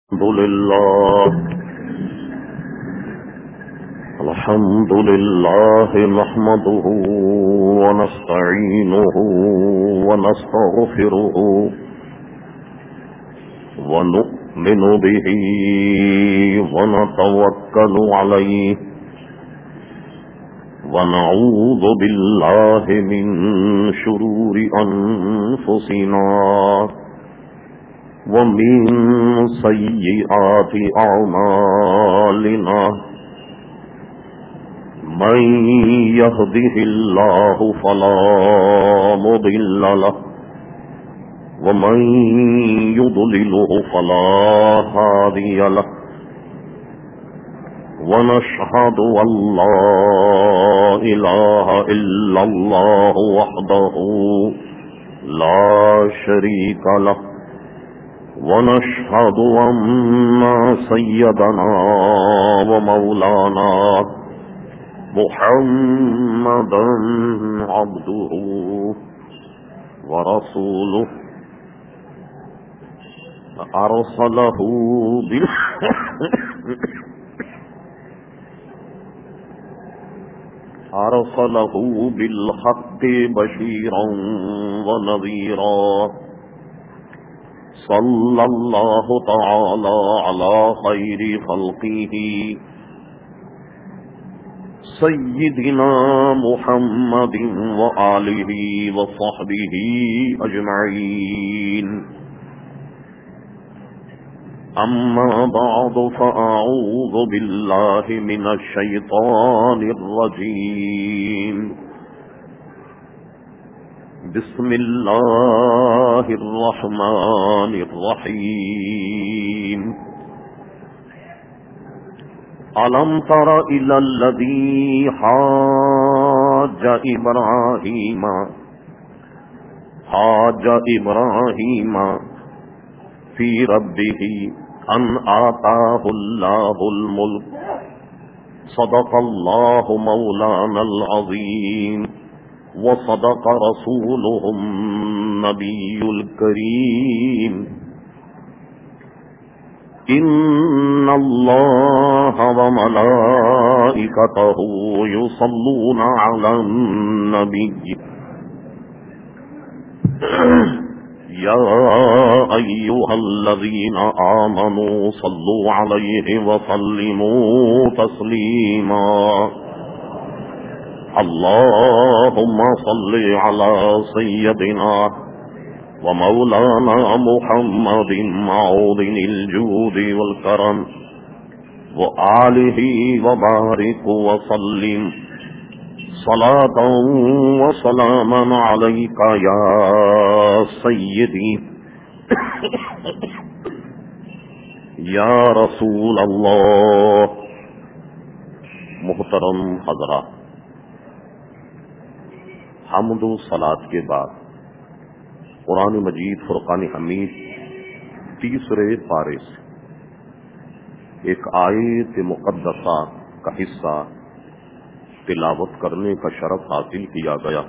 الحمد لله نحمده ونستعينه ونستغفره ونؤمن به ونتوكل عليه ونعوذ بالله من شرور أنفسنا ومن سيئات أعمالنا من يهده الله فلا مضل له ومن يضلله فلا هادي له ونشهد أن لا إله إلا الله وحده لا شريك له ونشهد أن سيدنا ومولانا محمدا عبده ورسوله أرسله بالحق بشيرا ونذيرا صلى الله تعالى على خير خلقه سيدنا محمد وآله وصحبه أجمعين أما بعد فأعوذ بالله من الشيطان الرجيم بسم الله الرحمن الرحيم ألم تر إلى الذي حاج إبراهيم في ربه أن آتاه الله الملك صدق الله مولانا العظيم وصدق رسوله النبي الكريم إن الله وملائكته يصلون على النبي يا أيها الذين آمنوا صلوا عليه وسلموا تسليما اللهم صل على سيدنا ومولانا محمد معوذ الجود والكرم وآله وبارك وسلم صلاة وسلاما عليك يا سيدي يا رسول الله. محترم حضرات، حمد و صلاۃ کے بعد قرآن مجید فرقان حمید تیسرے پارے سے ایک آیت مقدسہ کا حصہ تلاوت کرنے کا شرف حاصل کیا گیا.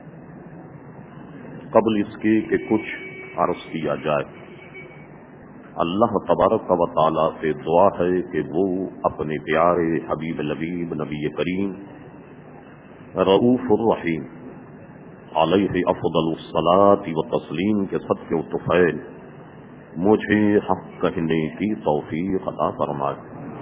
قبل اس کے کہ کچھ عرض کیا جائے، اللہ تبارک و تعالی سے دعا ہے کہ وہ اپنے پیارے حبیب لبیب نبی کریم رؤوف الرحیم علیہ افضل الصلاۃ و تسلیم کے صدقے و طفیل مجھے حق کہنے کی توفیق عطا فرمائے.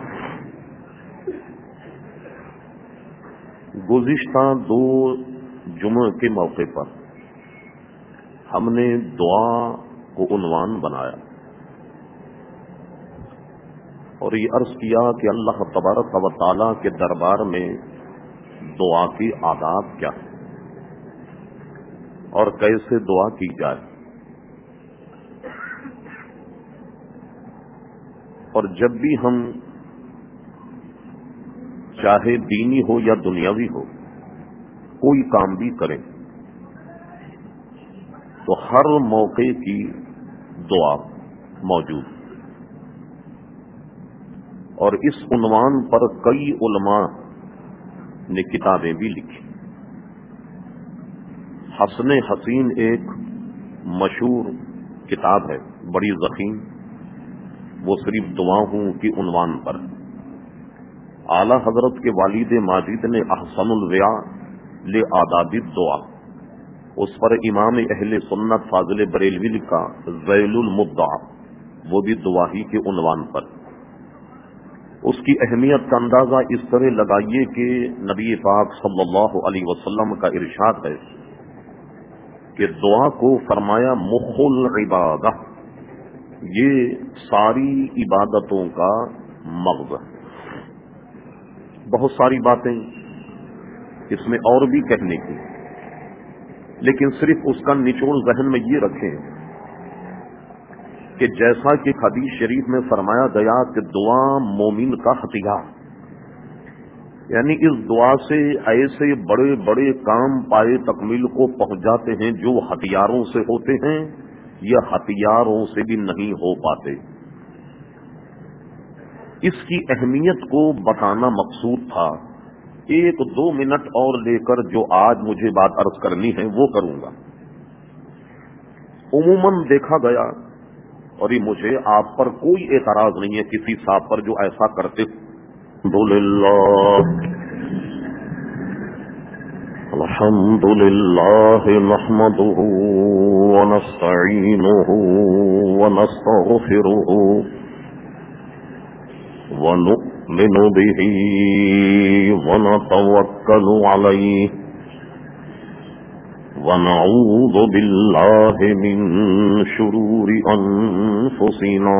گزشتہ 2 جمعہ کے موقع پر ہم نے دعا کو عنوان بنایا اور یہ عرض کیا کہ اللہ تبارک و تعالی کے دربار میں دعا کی آداب کیا ہے اور کیسے دعا کی جائے. اور جب بھی ہم چاہے دینی ہو یا دنیاوی ہو کوئی کام بھی کریں تو ہر موقع کی دعا موجود. اور اس عنوان پر کئی علماء نے کتابیں بھی لکھی. حسن حسین ایک مشہور کتاب ہے، بڑی ضخیم، وہ صرف دعاؤں کی عنوان پر۔ اعلی حضرت کے والد ماجد نے احسن الویاء لآداب الدعا، اس پر امام اہل سنت فاضل بریلوی لکھا ذیل المدعا، وہ بھی دعا ہی کے عنوان پر۔ اس کی اہمیت کا اندازہ اس طرح لگائیے کہ نبی پاک صلی اللہ علیہ وسلم کا ارشاد ہے کہ دعا کو فرمایا مخ العبادہ، یہ ساری عبادتوں کا مغز ہے۔ بہت ساری باتیں اس میں اور بھی کہنے کی، لیکن صرف اس کا نچوڑ ذہن میں یہ رکھیں کہ جیسا کہ حدیث شریف میں فرمایا گیا کہ دعا مومن کا ہتھیار، یعنی اس دعا سے ایسے بڑے بڑے کام پائے تکمیل کو پہنچ جاتے ہیں جو ہتھیاروں سے ہوتے ہیں یا ہتھیاروں سے بھی نہیں ہو پاتے۔ اس کی اہمیت کو بتانا مقصود تھا۔ 1-2 منٹ اور لے کر جو آج مجھے بات عرض کرنی ہے وہ کروں گا۔ عموماً دیکھا گیا، اور یہ مجھے آپ پر کوئی اعتراض نہیں ہے کسی صاحب پر جو ایسا کرتے، الحمد للہ نحمده ونستعینه ونستغفره ونؤمن به ونتوکل علیہ ونعوذ باللہ من شرور انفسنا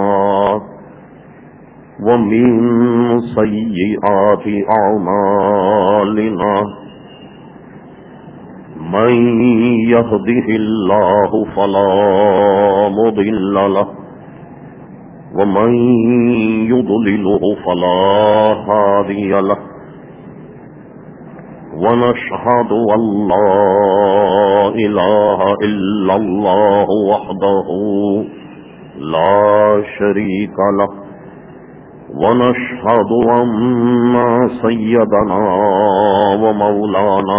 ومن سیئات اعمالنا، من يهده الله فلا مضل له ومن يضلله فلا هادي له، ونشهد أن لا إله إلا الله وحده لا شريك له، ونشهد أن سيدنا ومولانا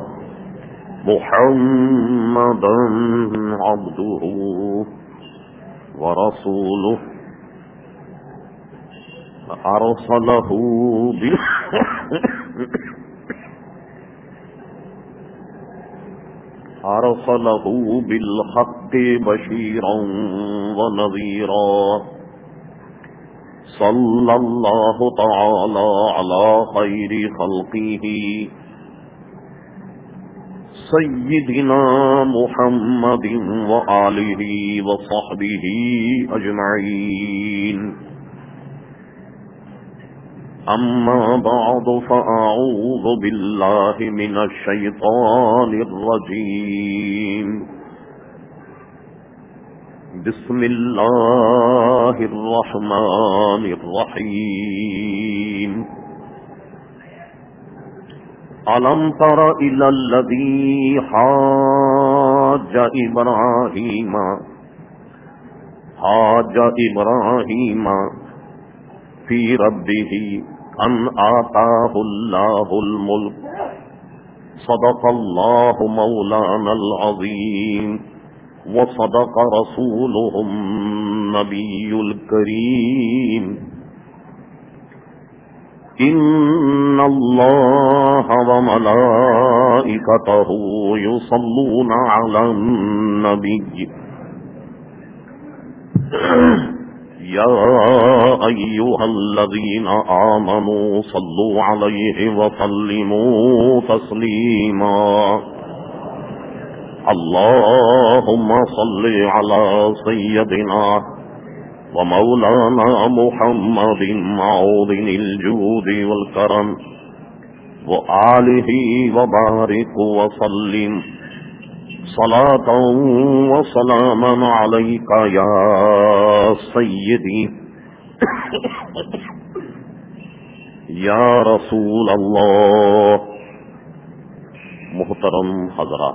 محمدا عبده ورسوله أرسله بالحق بشيرا ونذيرا، صلى الله تعالى على خير خلقه سيدنا محمد وآله وصحبه أجمعين، أما بعد فأعوذ بالله من الشيطان الرجيم، بسم الله الرحمن الرحيم، ألم تر إلى الذي حاج إبراهيم في ربه أن آتاه الله الملك، صدق الله مولانا العظيم وصدق رسوله النبي الكريم، إن الله وملائكته يصلون على النبي، يا أيها الذين آمنوا صلوا عليه وسلموا تسليما، اللهم صل على سيدنا ومولانا محمد معوذن الجود والكرم وآله وبارك وسلم صلاة وسلاما عليك يا سيدي یا رسول اللہ. محترم حضرات،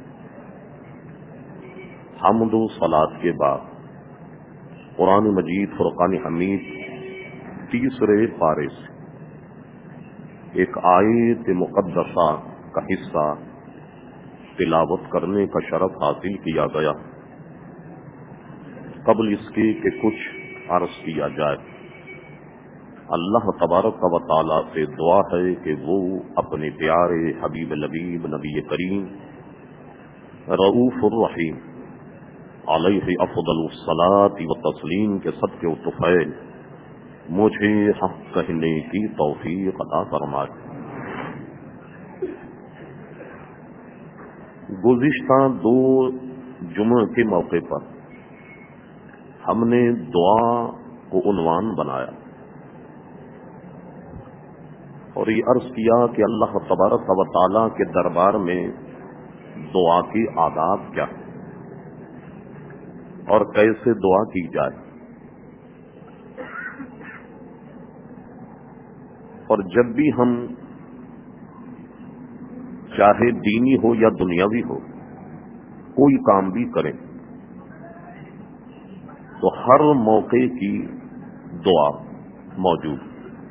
حمد و صلات کے بعد قرآن مجید فرقان حمید تیسرے پارے سے ایک آیت مقدسہ کا حصہ تلاوت کرنے کا شرف حاصل کیا گیا. قبل اس کے کہ کچھ عرض کیا جائے۔ اللہ تبارک و تعالی سے دعا ہے کہ وہ اپنے پیارے حبیب لبیب نبی کریم رؤوف الرحیم علیہ افضل الصلاۃ و تسلیم کے صدقے و طفیل مجھے حق کہنے کی توفیق عطا فرمائے۔ گزشتہ 2 جمعہ کے موقع پر ہم نے دعا کو عنوان بنایا اور یہ عرض کیا کہ اللہ تبارک و تعالی کے دربار میں دعا کے آداب کیا اور کیسے دعا کی جائے، اور جب بھی ہم چاہے دینی ہو یا دنیاوی ہو کوئی کام بھی کریں تو ہر موقع کی دعا موجود،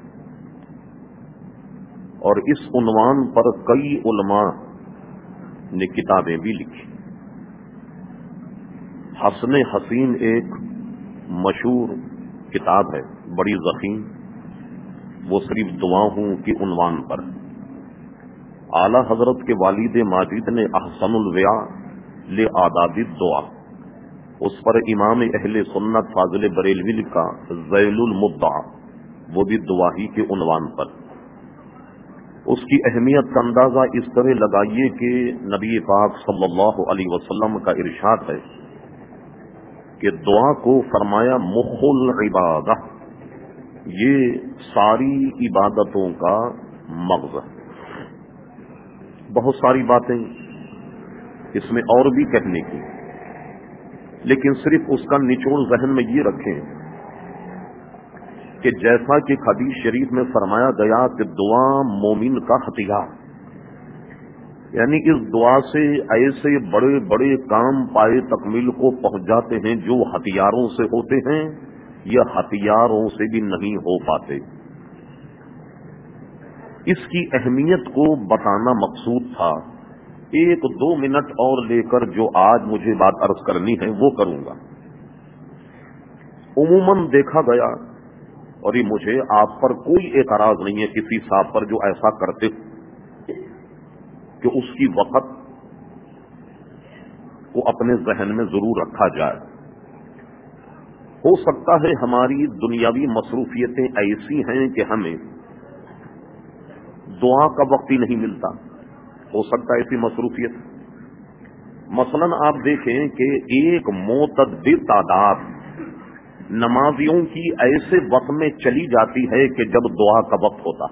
اور اس عنوان پر کئی علماء نے کتابیں بھی لکھی۔ حسن حسین ایک مشہور کتاب ہے، بڑی ضخیم، وہ صرف دعاؤں کے عنوان پر۔ اعلی حضرت کے والد ماجد نے احسن الویاء لآداب الدعا، اس پر امام اہل سنت فاضل بریلوی لکھا ذیل المدعا، وہ بھی دعا ہی کے عنوان پر۔ اس کی اہمیت کا اندازہ اس طرح لگائیے کہ نبی پاک صلی اللہ علیہ وسلم کا ارشاد ہے کہ دعا کو فرمایا مخ العبادہ، یہ ساری عبادتوں کا مغز ہے۔ بہت ساری باتیں اس میں اور بھی کہنے کی، لیکن صرف اس کا نچوڑ ذہن میں یہ رکھیں کہ جیسا کہ حدیث شریف میں فرمایا گیا کہ دعا مومن کا ہتھیار، یعنی اس دعا سے ایسے بڑے بڑے کام پائے تکمیل کو پہنچ جاتے ہیں جو ہتھیاروں سے ہوتے ہیں یا ہتھیاروں سے بھی نہیں ہو پاتے۔ اس کی اہمیت کو بتانا مقصود تھا۔ 1-2 منٹ اور لے کر جو آج مجھے بات عرض کرنی ہے وہ کروں گا۔ عموماً دیکھا گیا، اور یہ مجھے آپ پر کوئی اعتراض نہیں ہے کسی صاحب پر جو ایسا کرتے کہ اس کی وقت کو اپنے ذہن میں ضرور رکھا جائے۔ ہو سکتا ہے ہماری دنیاوی مصروفیتیں ایسی ہیں کہ ہمیں دعا کا وقت ہی نہیں ملتا، ہو سکتا ہے ایسی مصروفیت۔ مثلاً آپ دیکھیں کہ ایک معتدل تعداد نمازیوں کی ایسے وقت میں چلی جاتی ہے کہ جب دعا کا وقت ہوتا،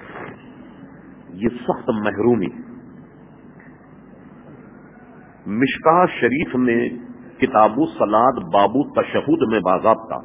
یہ سخت محرومی۔ مشکاہ شریف میں کتاب الصلاۃ باب التشہد میں باضابطہ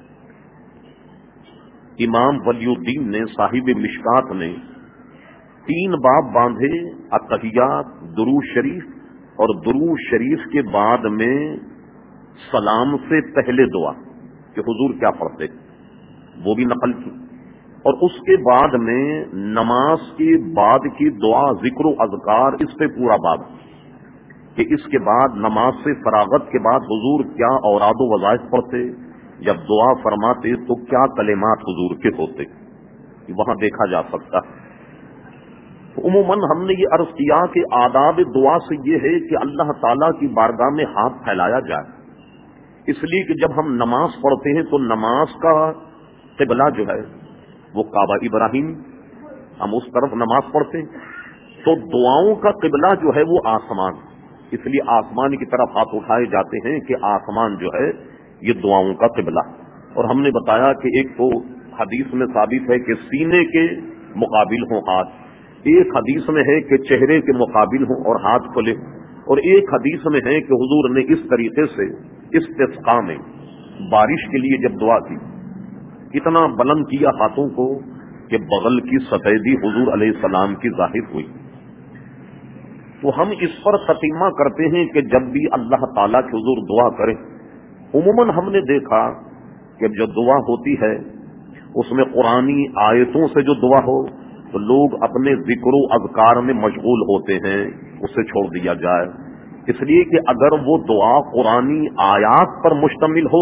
امام ولی الدین نے صاحب مشکات نے 3 باب باندھے، التحیات، درود شریف اور درود شریف کے بعد میں سلام سے پہلے دعا کہ حضور کیا پڑھتے وہ بھی نقل کی، اور اس کے بعد میں نماز کے بعد کی دعا ذکر و اذکار، اس پہ پورا باب کہ اس کے بعد نماز سے فراغت کے بعد حضور کیا اوراد و وظائف پڑھتے، جب دعا فرماتے تو کیا کلمات حضور کے ہوتے، وہاں دیکھا جا سکتا ہے۔ عموماً ہم نے یہ عرض کیا کہ آداب دعا سے یہ ہے کہ اللہ تعالیٰ کی بارگاہ میں ہاتھ پھیلایا جائے، اس لیے کہ جب ہم نماز پڑھتے ہیں تو نماز کا قبلہ جو ہے وہ کعبہ ابراہیم، ہم اس طرف نماز پڑھتے ہیں، تو دعاؤں کا قبلہ جو ہے وہ آسمان، اس لیے آسمان کی طرف ہاتھ اٹھائے جاتے ہیں کہ آسمان جو ہے یہ دعاؤں کا قبلہ۔ اور ہم نے بتایا کہ ایک تو حدیث میں ثابت ہے کہ سینے کے مقابل ہوں ہاتھ، ایک حدیث میں ہے کہ چہرے کے مقابل ہوں اور ہاتھ کھلے، اور ایک حدیث میں ہے کہ حضور نے اس طریقے سے استسقاء میں بارش کے لیے جب دعا کی اتنا بلند کیا ہاتھوں کو کہ بغل کی سفیدی حضور علیہ السلام کی ظاہر ہوئی۔ تو ہم اس پر تتیمہ کرتے ہیں کہ جب بھی اللہ تعالیٰ کے حضور دعا کریں، عموماً ہم نے دیکھا کہ جو دعا ہوتی ہے اس میں قرآنی آیتوں سے جو دعا ہو تو لوگ اپنے ذکر و اذکار میں مشغول ہوتے ہیں، اسے چھوڑ دیا جائے، اس لیے کہ اگر وہ دعا قرآنی آیات پر مشتمل ہو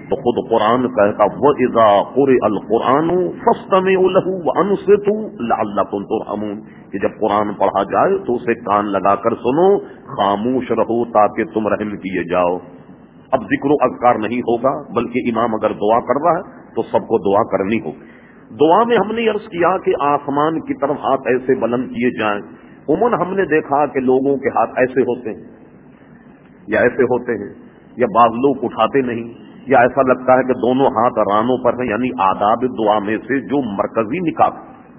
تو خود قرآن کہتا وَإِذَا قُرِئَ الْقُرْآنُ فَاسْتَمِعُوا لَهُ وَأَنصِتُوا لَعَلَّكُمْ تُرْحَمُونَ کہ جب قرآن پڑھا جائے تو اسے کان لگا کر سنو، خاموش رہو تاکہ تم رحم کیے جاؤ۔ اب ذکر و اذکار نہیں ہوگا، بلکہ امام اگر دعا کر رہا ہے تو سب کو دعا کرنی ہوگی۔ دعا میں ہم نے عرض کیا کہ آسمان کی طرف ہاتھ ایسے بلند کیے جائیں۔ عموماً ہم نے دیکھا کہ لوگوں کے ہاتھ ایسے ہوتے ہیں یا ایسے ہوتے ہیں، یا بعض لوگ اٹھاتے نہیں، یا ایسا لگتا ہے کہ دونوں ہاتھ رانوں پر ہیں، یعنی آداب دعا میں سے جو مرکزی نکات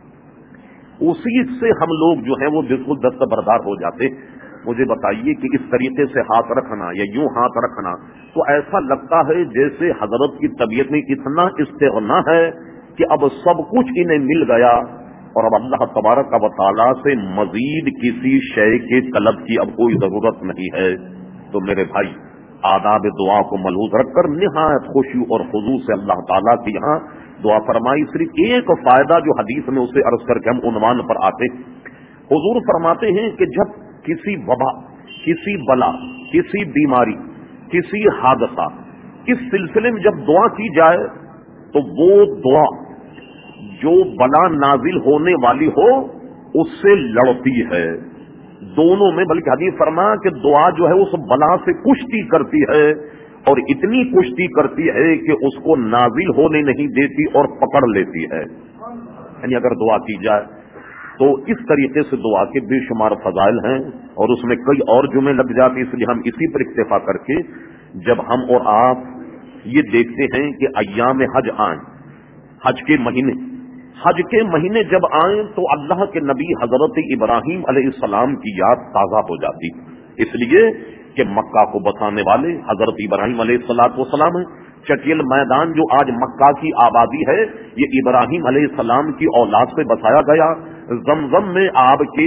اسی سے ہم لوگ جو ہیں وہ بالکل دستبردار ہو جاتے۔ مجھے بتائیے کہ اس طریقے سے ہاتھ رکھنا یا یوں ہاتھ رکھنا تو ایسا لگتا ہے جیسے حضرت کی طبیعت میں اتنا استغنا ہے کہ اب سب کچھ انہیں مل گیا اور اب اللہ تبارک و تعالیٰ سے مزید کسی شے کے طلب کی اب کوئی ضرورت نہیں ہے۔ تو میرے بھائی، آداب دعا کو ملحوظ رکھ کر نہایت خوشی اور خضوع سے اللہ تعالیٰ کی یہاں دعا فرمائی۔ صرف ایک فائدہ جو حدیث میں اسے عرض کر کے ہم عنوان پر آتے، حضور فرماتے ہیں کہ جب کسی وبا، کسی بلا، کسی بیماری، کسی حادثہ، اس سلسلے میں جب دعا کی جائے تو وہ دعا جو بلا نازل ہونے والی ہو اس سے لڑتی ہے، دونوں میں، بلکہ حدیث فرمایا کہ دعا جو ہے اس بلا سے کشتی کرتی ہے، اور اتنی کشتی کرتی ہے کہ اس کو نازل ہونے نہیں دیتی اور پکڑ لیتی ہے۔ یعنی اگر دعا کی جائے تو اس طریقے سے دعا کے بے شمار فضائل ہیں، اور اس میں کئی اور جملے لگ جاتی، اس لیے ہم اسی پر اکتفا کر کے جب ہم اور آپ یہ دیکھتے ہیں کہ ایام حج آئیں، حج کے مہینے جب آئیں تو اللہ کے نبی حضرت ابراہیم علیہ السلام کی یاد تازہ ہو جاتی، اس لیے کہ مکہ کو بسانے والے حضرت ابراہیم علیہ السلام ہیں۔ چٹیل میدان جو آج مکہ کی آبادی ہے یہ ابراہیم علیہ السلام کی اولاد سے بسایا گیا۔ زمزم میں آپ کے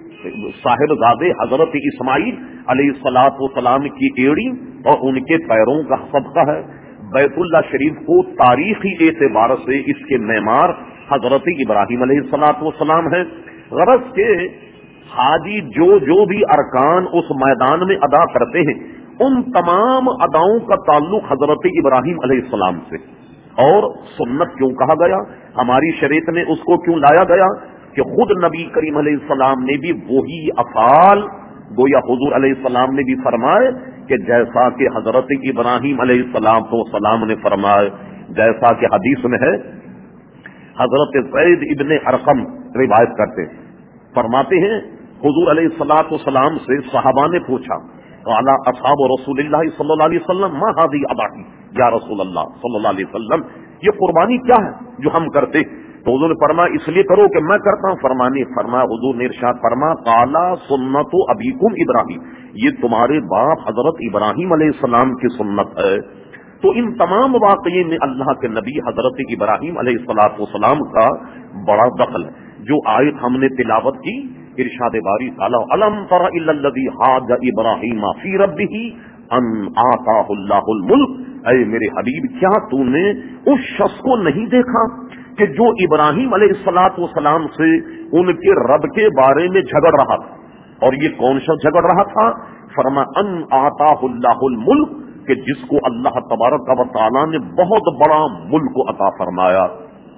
صاحبزادے حضرت اسماعیل علیہ السلام کی ایڑی اور ان کے پیروں کا صدقہ ہے۔ بیت اللہ شریف کو تاریخی اعتبار سے اس کے معمار حضرت ابراہیم علیہ السلام ہے۔ غرض کے حاجی جو بھی ارکان اس میدان میں ادا کرتے ہیں ان تمام اداؤں کا تعلق حضرت ابراہیم علیہ السلام سے۔ اور سنت کیوں کہا گیا، ہماری شریعت میں اس کو کیوں لایا گیا کہ خود نبی کریم علیہ السلام نے بھی وہی افعال گویا حضور علیہ السلام نے بھی فرمائے کہ جیسا کہ حضرت ابراہیم علیہ السلام نے فرمائے، جیسا کہ حدیث میں ہے۔ حضرت زید ابن ارقم روایت کرتے فرماتے ہیں حضور علیہ السلام سے صحابہ نے پوچھا، قال اصحاب رسول اللہ صلی اللہ علیہ وسلم ما هذه اضاحی، یا رسول اللہ صلی اللہ علیہ وسلم یہ قربانی کیا ہے جو ہم کرتے؟ تو حضور نے فرمایا اس لیے کرو کہ میں کرتا ہوں۔ فرمایا حضور نے ارشاد فرمایا قال سنت ابیکم ابراہیم، یہ تمہارے باپ حضرت ابراہیم علیہ السلام کی سنت ہے۔ تو ان تمام واقعے میں اللہ کے نبی حضرت ابراہیم علیہ السلام کا بڑا دخل ہے۔ جو آیت ہم نے تلاوت کی، ارشاد باری تعالی الم تر الی الذی حاج ابراہیم فی ربہ ان آتاہ اللہ الملک، اے میرے حبیب کیا تو نے اس شخص کو نہیں دیکھا کہ جو ابراہیم علیہ السلام سے ان کے رب کے بارے میں جھگڑ رہا تھا؟ اور یہ کون شخص جھگڑ رہا تھا؟ فرمایا ان آتاہ اللہ الملک، کہ جس کو اللہ تبارک و تعالی نے بہت بڑا ملک عطا فرمایا،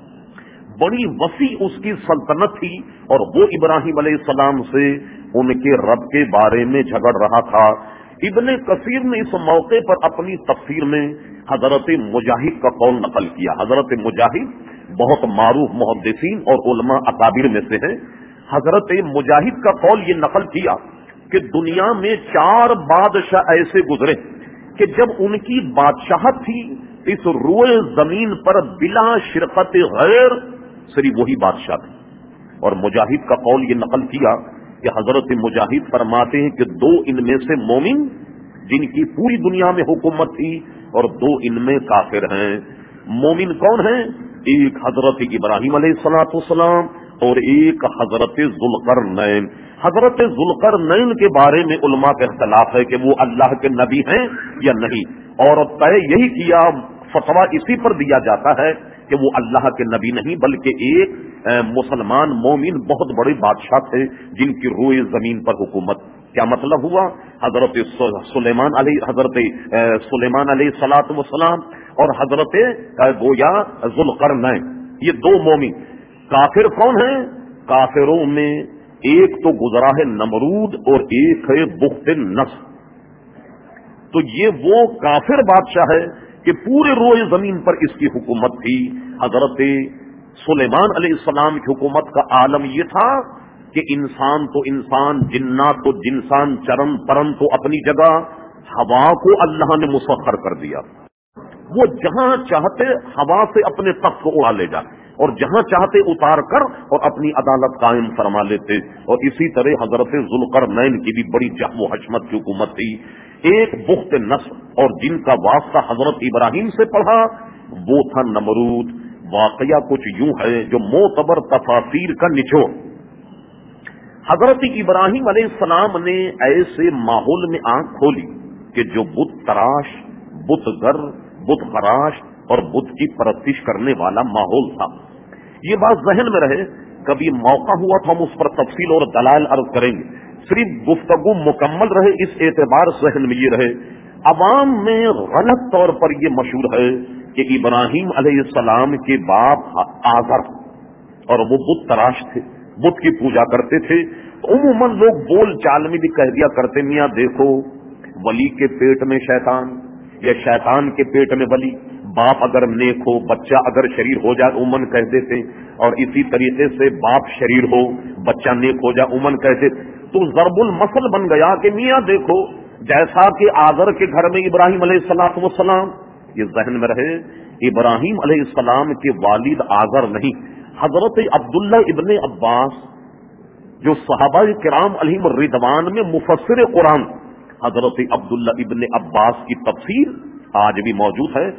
بڑی وسیع اس کی سلطنت تھی، اور وہ ابراہیم علیہ السلام سے ان کے رب کے بارے میں جھگڑ رہا تھا۔ ابن کثیر نے اس موقع پر اپنی تفسیر میں حضرت مجاہد کا قول نقل کیا۔ حضرت مجاہد بہت معروف محدثین اور علماء اکابر میں سے ہیں۔ حضرت مجاہد کا قول یہ نقل کیا کہ دنیا میں 4 بادشاہ ایسے گزرے کہ جب ان کی بادشاہت تھی اس روئے زمین پر بلا شرکت غیر صرف وہی بادشاہ تھے۔ اور مجاہد کا قول یہ نقل کیا کہ حضرت مجاہد فرماتے ہیں کہ 2 ان میں سے مومن جن کی پوری دنیا میں حکومت تھی اور 2 ان میں کافر ہیں۔ مومن کون ہیں؟ ایک حضرت ابراہیم علیہ السلام اور ایک حضرت ذوالقرنین۔ حضرت ذوالقرنین کے بارے میں علماء کا اختلاف ہے کہ وہ اللہ کے نبی ہیں یا نہیں، اور طے یہی کیا، فتویٰ اسی پر دیا جاتا ہے کہ وہ اللہ کے نبی نہیں بلکہ ایک مسلمان مومن بہت بڑے بادشاہ تھے جن کی روئے زمین پر حکومت۔ کیا مطلب ہوا؟ حضرت سلیمان علیہ السلام اور حضرت گویا ذوالقرنین، یہ دو مومن۔ کافر کون ہیں؟ کافروں میں ایک تو گزرا ہے نمرود اور ایک ہے بخت نصر۔ تو یہ وہ کافر بادشاہ ہے کہ پورے روئے زمین پر اس کی حکومت تھی۔ حضرت سلیمان علیہ السلام کی حکومت کا عالم یہ تھا کہ انسان تو انسان، جنات تو جنسان، چرن پرن تو اپنی جگہ، ہوا کو اللہ نے مسخر کر دیا، وہ جہاں چاہتے ہوا سے اپنے تخت کو اڑا لے جائے اور جہاں چاہتے اتار کر اور اپنی عدالت قائم فرما لیتے۔ اور اسی طرح حضرت ذوالقرنین کی بھی بڑی جہم و حشمت کی حکومت تھی۔ ایک بخت نصر اور جن کا واسطہ حضرت ابراہیم سے پڑھا وہ تھا نمرود۔ واقعہ کچھ یوں ہے جو معتبر تفاسیر کا نچوڑ، حضرت ابراہیم علیہ السلام نے ایسے ماحول میں آنکھ کھولی کہ جو بت تراش، بت گر، بت خراش اور بت کی پرستش کرنے والا ماحول تھا۔ یہ بات ذہن میں رہے، کبھی موقع ہوا تو ہم اس پر تفصیل اور دلائل عرض کریں گے، صرف گفتگو مکمل رہے اس اعتبار ذہن میں یہ رہے۔ عوام میں غلط طور پر یہ مشہور ہے کہ ابراہیم علیہ السلام کے باپ آزر اور وہ بت تراش تھے، بت کی پوجا کرتے تھے۔ عموماً لوگ بول چال میں بھی کہہ دیا کرتے، میاں دیکھو ولی کے پیٹ میں شیطان یا شیطان کے پیٹ میں ولی، باپ اگر نیک ہو بچہ اگر شریر ہو جائے عموماً کہہ دیتے، اور اسی طریقے سے باپ شریر ہو بچہ نیک ہو جائے عموماً کہتے۔ تو ضرب المثل بن گیا کہ میاں دیکھو جیسا کہ آزر کے گھر میں ابراہیم علیہ السلام، یہ ذہن میں رہے ابراہیم علیہ السلام کے والد آزر نہیں، حضرت عبداللہ ابن عباس جو صحابہ کرام علیہم الرضوان میں مفسر قرآن، حضرت عبداللہ ابن عباس کی تفسیر آج بھی موجود ہے۔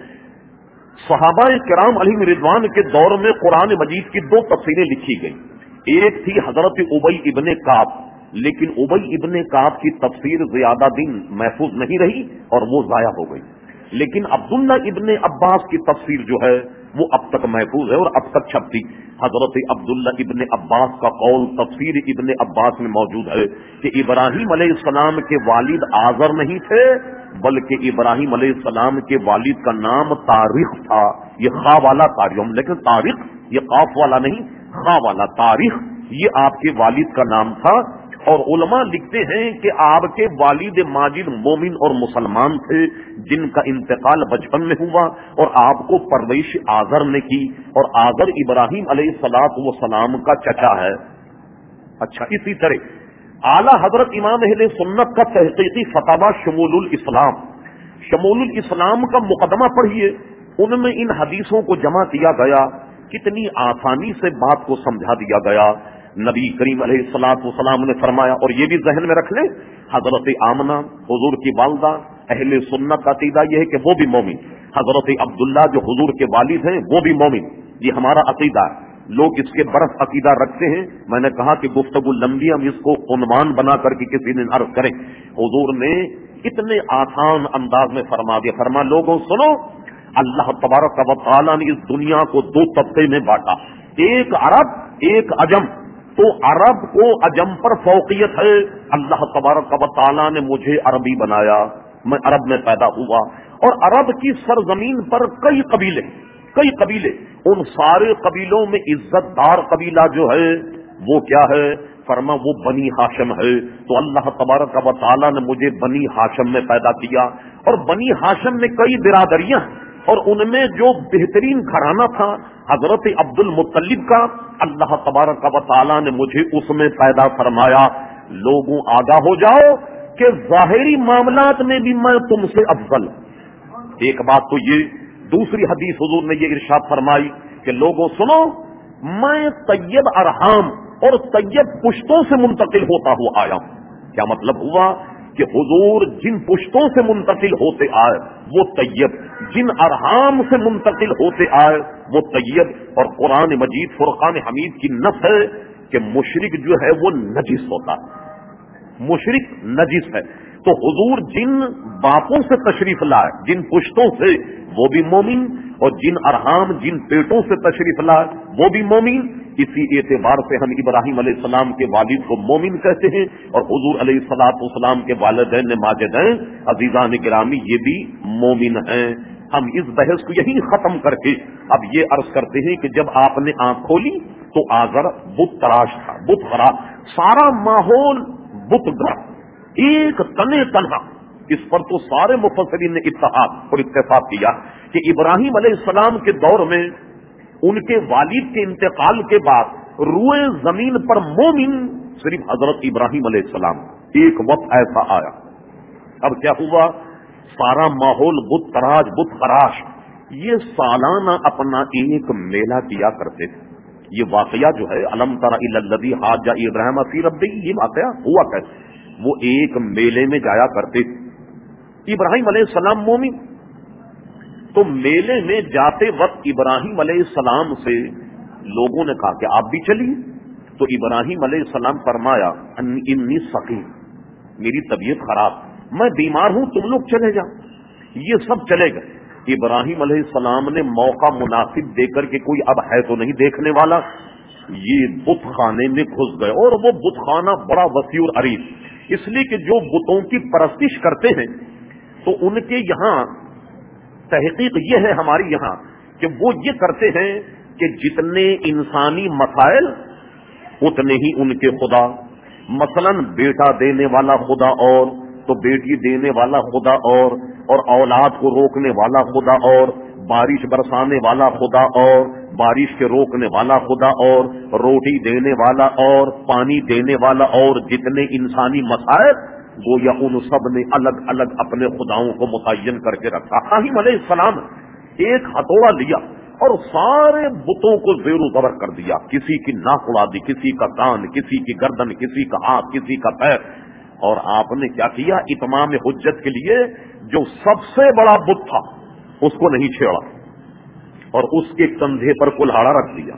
صحابہ کرام علیہم الرضوان کے دور میں قرآن مجید کی دو تفسیریں لکھی گئیں، ایک تھی حضرت ابی ابن کعب، لیکن ابی ابن کعب کی تفسیر زیادہ دن محفوظ نہیں رہی اور وہ ضائع ہو گئی، لیکن عبداللہ ابن عباس کی تفسیر جو ہے وہ اب تک محفوظ ہے اور اب تک چھپتی۔ حضرت عبداللہ ابن عباس کا قول تفسیر ابن عباس میں موجود ہے کہ ابراہیم علیہ السلام کے والد آزر نہیں تھے بلکہ ابراہیم علیہ السلام کے والد کا نام طارق تھا، یہ خا والا طارق، لیکن طارق یہ قاف والا نہیں، خا والا طارق یہ آپ کے والد کا نام تھا۔ اور علماء لکھتے ہیں کہ آپ کے والد ماجد مومن اور مسلمان تھے جن کا انتقال بچپن میں ہوا اور آپ کو پرورش آزر نے کی، اور آزر ابراہیم علیہ السلام کا چچا ہے۔ اچھا، اسی طرح اعلی حضرت امام اہل سنت کا تحقیقی فتاوی شمول الاسلام کا مقدمہ پڑھیے، ان میں ان حدیثوں کو جمع کیا گیا، کتنی آسانی سے بات کو سمجھا دیا گیا۔ نبی کریم علیہ السلام نے فرمایا، اور یہ بھی ذہن میں رکھ لیں، حضرت آمنہ حضور کی والدہ، اہل سنت کا عقیدہ یہ ہے کہ وہ بھی مومن، حضرت عبداللہ جو حضور کے والد ہیں وہ بھی مومن، یہ ہمارا عقیدہ ہے۔ لوگ اس کے برعکس عقیدہ رکھتے ہیں، میں نے کہا کہ گفتگو لمبی، ہم اس کو عنوان بنا کر کے کسی دن عرض کریں۔ حضور نے اتنے آسان انداز میں فرما دیا، فرما لوگوں سنو، اللہ تبارک و تعالیٰ نے اس دنیا کو دو طبقے میں بانٹا، ایک عرب ایک عجم۔ تو عرب کو عجم پر فوقیت ہے، اللہ تبارک و تعالیٰ نے مجھے عربی بنایا، میں عرب میں پیدا ہوا، اور عرب کی سرزمین پر کئی قبیلے، ان سارے قبیلوں میں عزت دار قبیلہ جو ہے وہ کیا ہے؟ فرما وہ بنی ہاشم ہے۔ تو اللہ تبارک و تعالیٰ نے مجھے بنی ہاشم میں پیدا کیا، اور بنی ہاشم میں کئی برادریاں، اور ان میں جو بہترین گھرانہ تھا حضرت عبد المطلب کا، اللہ تبارک و تعالیٰ نے مجھے اس میں پیدا فرمایا۔ لوگوں آگاہ ہو جاؤ کہ ظاہری معاملات میں بھی میں تم سے افضل۔ ایک بات تو یہ، دوسری حدیث حضور نے یہ ارشاد فرمائی کہ لوگوں سنو، میں طیب ارحام اور طیب پشتوں سے منتقل ہوتا ہوا آیا ہوں۔ کیا مطلب ہوا؟ کہ حضور جن پشتوں سے منتقل ہوتے آئے وہ طیب، جن ارحام سے منتقل ہوتے آئے وہ طیب۔ اور قرآن مجید فرقان حمید کی نص ہے کہ مشرک جو ہے وہ نجس ہوتا ہے، مشرک نجس ہے۔ تو حضور جن باپوں سے تشریف لائے، جن پشتوں سے، وہ بھی مومن، اور جن ارحام جن پیٹوں سے تشریف لائے وہ بھی مومن۔ اسی اعتبار سے ہم ابراہیم علیہ السلام کے والد کو مومن کہتے ہیں، اور حضور علیہ السلام کے والدین ماجدین عزیزان گرامی یہ بھی مومن ہیں۔ ہم اس بحث کو یہی ختم کر کے اب یہ عرض کرتے ہیں کہ جب آپ نے آنکھ کھولی تو آزر بت تراش تھا، بت خراب، سارا ماحول بت گھر، ایک تنے تنہا۔ اس پر تو سارے مفسرین نے اتحاد اور اتفاق کیا کہ ابراہیم علیہ السلام کے دور میں ان کے والد کے انتقال کے بعد روئے زمین پر مومن صرف حضرت ابراہیم علیہ السلام۔ ایک وقت ایسا آیا، اب کیا ہوا، سارا ماحول بت تراش بت خراش۔ یہ سالانہ اپنا ایک میلہ کیا کرتے تھے۔ یہ واقعہ جو ہے الم تر الی الذی حاج ابراہیم فی ربہ، یہ واقعہ ہوا کیسے، وہ ایک میلے میں جایا کرتے تھے۔ ابراہیم علیہ السلام مومن، تو میلے میں جاتے وقت ابراہیم علیہ السلام سے لوگوں نے کہا کہ آپ بھی چلیے، تو ابراہیم علیہ السلام فرمایا انی سقیم، میری طبیعت خراب، میں بیمار ہوں، تم لوگ چلے جاؤ۔ یہ سب چلے گئے۔ ابراہیم علیہ السلام نے موقع مناسب دے کر کے کوئی اب ہے تو نہیں دیکھنے والا، یہ بت خانے میں گھس گئے، اور وہ بت خانہ بڑا وسیع اور عریض، اس لیے کہ جو بتوں کی پرستش کرتے ہیں تو ان کے یہاں تحقیق یہ ہے ہماری یہاں کہ وہ یہ کرتے ہیں کہ جتنے انسانی مسائل اتنے ہی ان کے خدا، مثلا بیٹا دینے والا خدا اور تو بیٹی دینے والا خدا اور اولاد کو روکنے والا خدا اور بارش برسانے والا خدا اور بارش کے روکنے والا خدا اور روٹی دینے والا اور پانی دینے والا اور جتنے انسانی مسائل گویا ان سب نے الگ الگ اپنے خداؤں کو متعین کر کے رکھا۔ ابراہیم علیہ السلام ایک ہتھوڑا لیا اور سارے بتوں کو زیر و زبر کر دیا، کسی کی ناک اڑا دی، کسی کا کان، کسی کی گردن، کسی کا ہاتھ، کسی کا پیر، اور آپ نے کیا کیا، اتمام حجت کے لیے جو سب سے بڑا بت تھا اس کو نہیں چھیڑا اور اس کے کندھے پر کلہاڑا رکھ دیا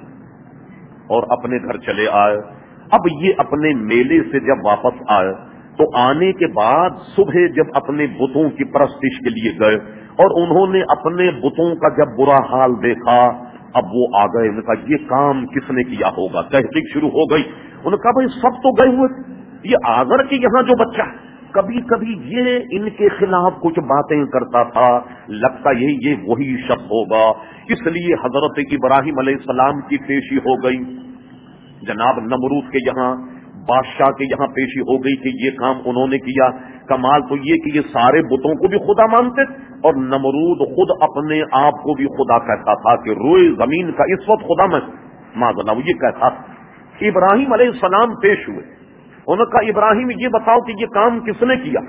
اور اپنے گھر چلے آئے۔ اب یہ اپنے میلے سے جب واپس آئے تو آنے کے بعد صبح جب اپنے بتوں کی پرستش کے لیے گئے اور انہوں نے اپنے بتوں کا جب برا حال دیکھا، اب وہ آ گئے، انہوں نے کہا یہ کام کس نے کیا ہوگا، تحقیق شروع ہو گئی۔ انہوں نے کہا بھائی سب تو گئے ہوئے، یہ آزر کے یہاں جو بچہ ہے کبھی کبھی یہ ان کے خلاف کچھ باتیں کرتا تھا، لگتا یہ وہی شخص ہوگا، اس لیے حضرت ابراہیم علیہ السلام کی پیشی ہو گئی، جناب نمرود کے یہاں، بادشاہ کے یہاں پیشی ہو گئی کہ یہ کام انہوں نے کیا۔ کمال تو یہ کہ یہ سارے بتوں کو بھی خدا مانتے اور نمرود خود اپنے آپ کو بھی خدا کہتا تھا کہ روئے زمین کا اس وقت خدا میں معاذ اللہ یہ کہتا تھا۔ ابراہیم علیہ السلام پیش ہوئے، انہوں نے کہا ابراہیم یہ بتاؤ کہ یہ کام کس نے کیا؟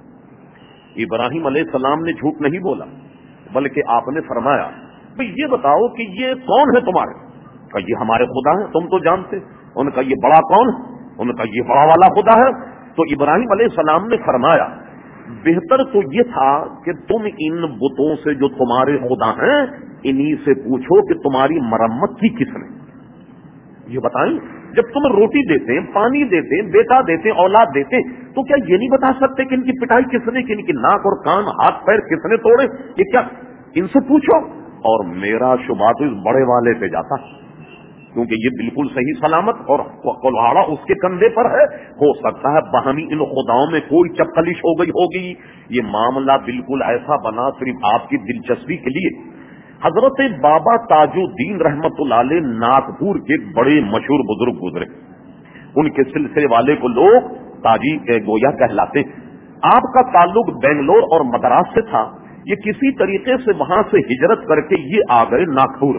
ابراہیم علیہ السلام نے جھوٹ نہیں بولا بلکہ آپ نے فرمایا بھئی یہ بتاؤ کہ یہ کون ہے تمہارے؟ کہا یہ ہمارے خدا ہیں، تم تو جانتے۔ انہوں نے کہا یہ بڑا کون ہے؟ انہوں نے کہا یہ بڑا والا خدا ہے۔ تو ابراہیم علیہ السلام نے فرمایا بہتر تو یہ تھا کہ تم ان بتوں سے جو تمہارے خدا ہیں انہی سے پوچھو کہ تمہاری مرمت کی کس نے، یہ بتائیں۔ جب تم روٹی دیتے ہیں، پانی دیتے ہیں، بیٹا دیتے ہیں، اولاد دیتے ہیں، تو کیا یہ نہیں بتا سکتے کہ ان کی پٹائی کس نے، کہ ان کی ناک اور کان، ہاتھ پیر کس نے توڑے؟ یہ کیا، ان سے پوچھو۔ اور میرا شبہ تو اس بڑے والے پہ جاتا کیونکہ یہ بالکل صحیح سلامت اور کلہاڑا اس کے کندھے پر ہے، ہو سکتا ہے باہمی ان خداؤں میں کوئی چپکلش ہو گئی ہوگی۔ یہ معاملہ بالکل ایسا بنا صرف آپ کی دلچسپی کے لیے۔ حضرت بابا تاج الدین رحمت اللہ علیہ ناگپور کے بڑے مشہور بزرگ گزرے، ان کے سلسلے والے کو لوگ تاجی گویا کہلاتے۔ آپ کا تعلق بنگلور اور مدراس سے تھا، یہ کسی طریقے سے وہاں سے ہجرت کر کے یہ آ گئے ناگپور۔